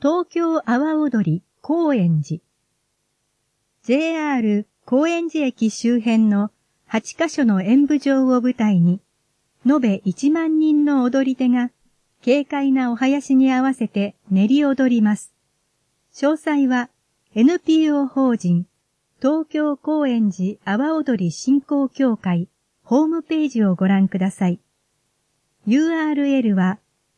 東京阿波踊り高円寺。JR 高円寺駅周辺の8カ所の演舞場を舞台に、延べ1万人の踊り手が軽快なお囃子に合わせて練り踊ります。詳細は NPO 法人東京高円寺阿波踊り振興協会ホームページをご覧ください。URL は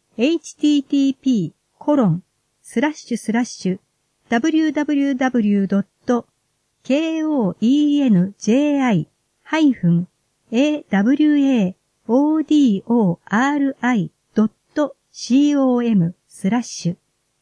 http://www.koenji-awadori.com/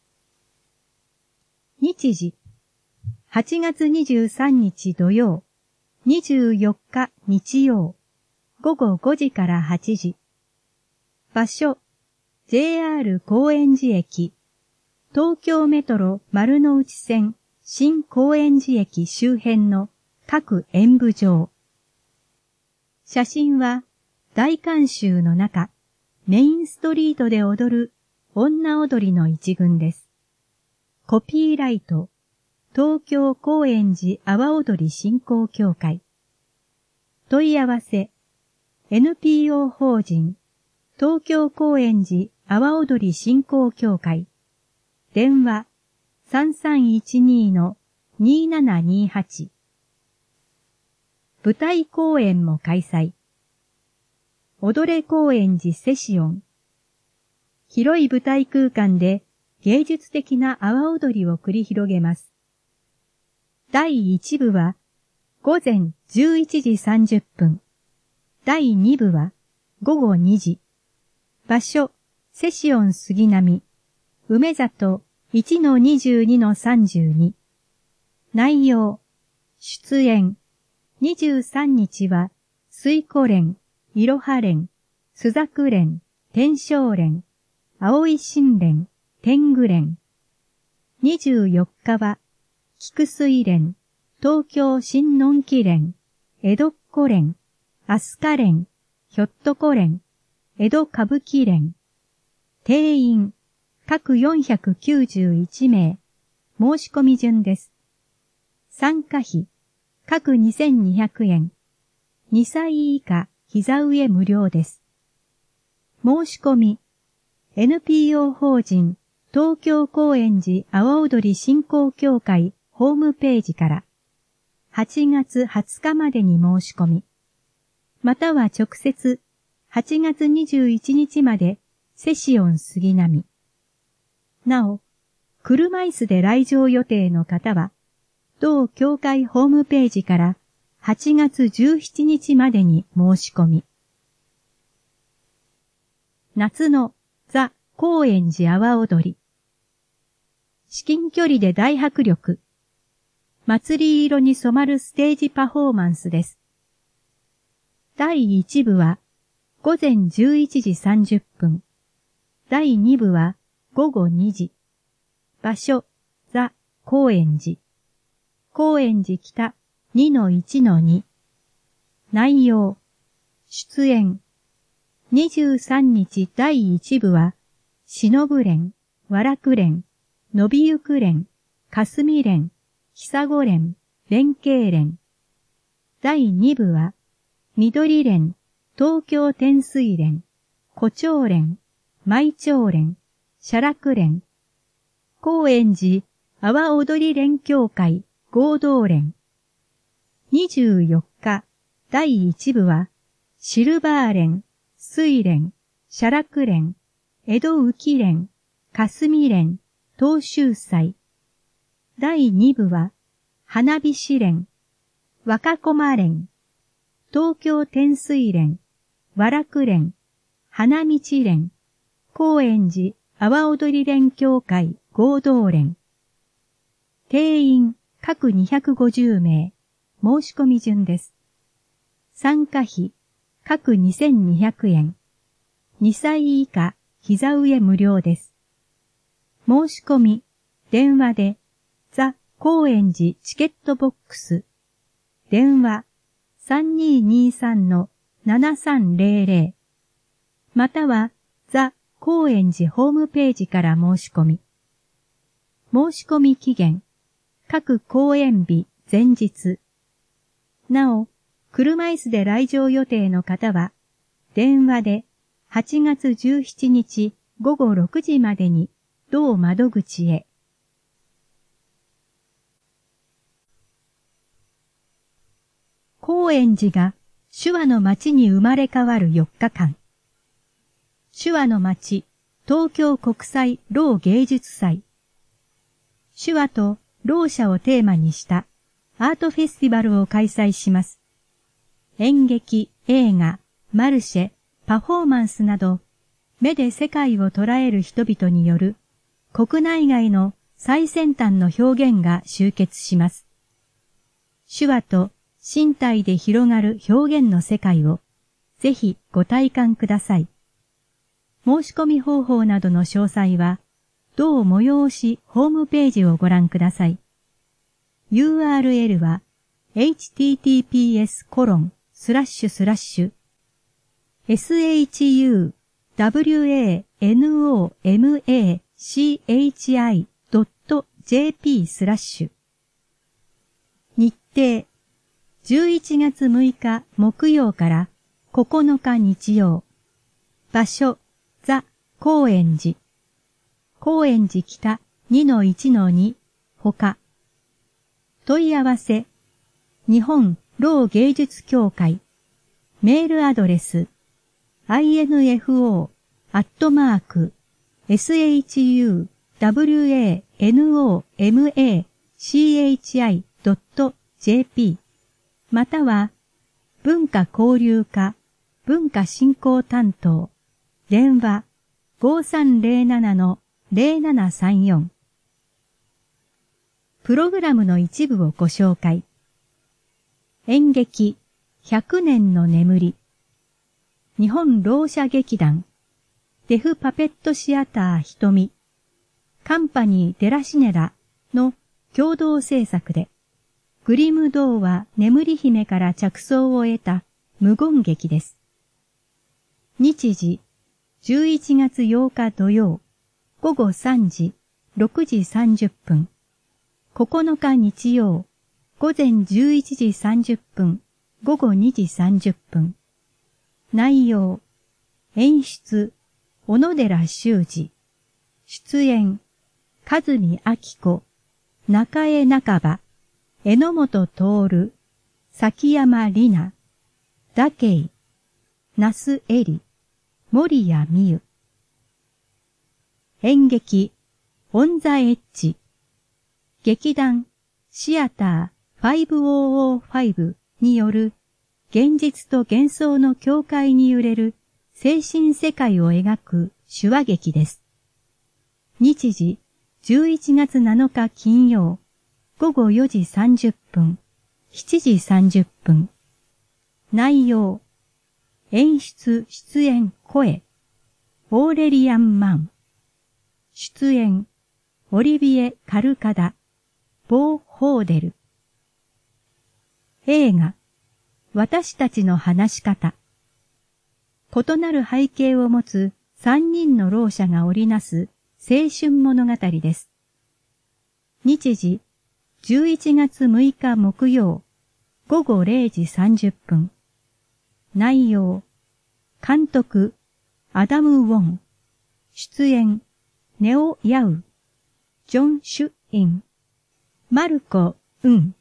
日時8月23日土曜、24日日曜、午後5時から8時。場所、JR 高円寺駅、東京メトロ丸の内線新高円寺駅周辺の各演舞場。写真は大観衆の中、メインストリートで踊る女踊りの一群です。コピーライト、東京高円寺阿波踊り振興協会。問い合わせ、NPO 法人東京高円寺阿波踊り振興協会。電話 3312-2728。舞台公演も開催。踊れ高円寺セシオン。広い舞台空間で芸術的な阿波踊りを繰り広げます。第1部は午前11時30分。第2部は午後2時。場所、セシオン杉並、梅里 1-22-32。内容、出演。23日は、水湖連、いろは連、朱雀連、天正連、葵神連、天狗連。24日は、菊水連、東京新のんき連、江戸っ子連、飛鳥連、ひょっとこ連、江戸歌舞伎連。定員、各491名。申し込み順です。参加費、各2200円。2歳以下、膝上無料です。申し込み、NPO 法人東京高円寺阿波踊り振興協会ホームページから8月20日までに申し込み、または直接8月21日までセシオン杉並。なお、車椅子で来場予定の方は、同協会ホームページから8月17日までに申し込み。夏のザ・高円寺阿波踊り。至近距離で大迫力。祭り色に染まるステージパフォーマンスです。第1部は午前11時30分。第2部は午後2時。場所、ザ・高円寺。高円寺北 2-1-2。内容、出演。23日第1部は、忍連、和楽連、伸びゆく連、霞連、久子連、連慶連。第2部は、緑連、東京天水連、胡蝶連、舞蝶連、写楽連、高円寺阿波踊り連協会合同連。24日第1部は、シルバー連、水連、写楽連、江戸浮連、霞連、東秀祭。第2部は、花火師連、若駒連、東京天水連、和楽連、花道連、高円寺阿波踊り連協会合同連。定員各250名。申し込み順です。参加費各2200円。2歳以下膝上無料です。申し込み、電話で、ザ・高円寺チケットボックス。電話3223-7300。または、ザ・高円寺ホームページから申し込み。 申し込み期限、各公演日前日。なお、車椅子で来場予定の方は、電話で8月17日午後6時までに同窓口へ。高円寺が手話の街に生まれ変わる4日間。手話の街、東京国際ろう芸術祭。手話とろう者をテーマにしたアートフェスティバルを開催します。演劇、映画、マルシェ、パフォーマンスなど、目で世界を捉える人々による国内外の最先端の表現が集結します。手話と身体で広がる表現の世界をぜひご体感ください。申し込み方法などの詳細は、同催しホームページをご覧ください。URL は shuwanomach.jp/。日程11月6日木曜から9日日曜。場所ザ・高円寺。高円寺北 2-1-2 ほか。問い合わせ日本ろう芸術協会。メールアドレス info@shawanomachi.jp または文化交流課文化振興担当電話 5307-0734 プログラムの一部をご紹介。演劇100年の眠り。日本ろう者劇団デフパペットシアター瞳カンパニーデラシネラの共同制作でグリム童話眠り姫から着想を得た無言劇です。日時11月8日土曜午後3時6時30分9日日曜午前11時30分午後2時30分内容演出小野寺修二出演和美明子中江中場榎本徹崎山里奈ダケイ那須恵里森谷美優。演劇オンザエッジ。劇団シアター5005による現実と幻想の境界に揺れる精神世界を描く手話劇です。日時11月7日金曜午後4時30分7時30分内容演出出演声オーレリアン・マン出演オリビエ・カルカダボー・ホーデル映画私たちの話し方異なる背景を持つ3人のろう者が織りなす青春物語です。日時11月6日木曜午後0時30分内容監督アダム・ウォン出演ネオ・ヤウジョン・シュインマルコ・ウン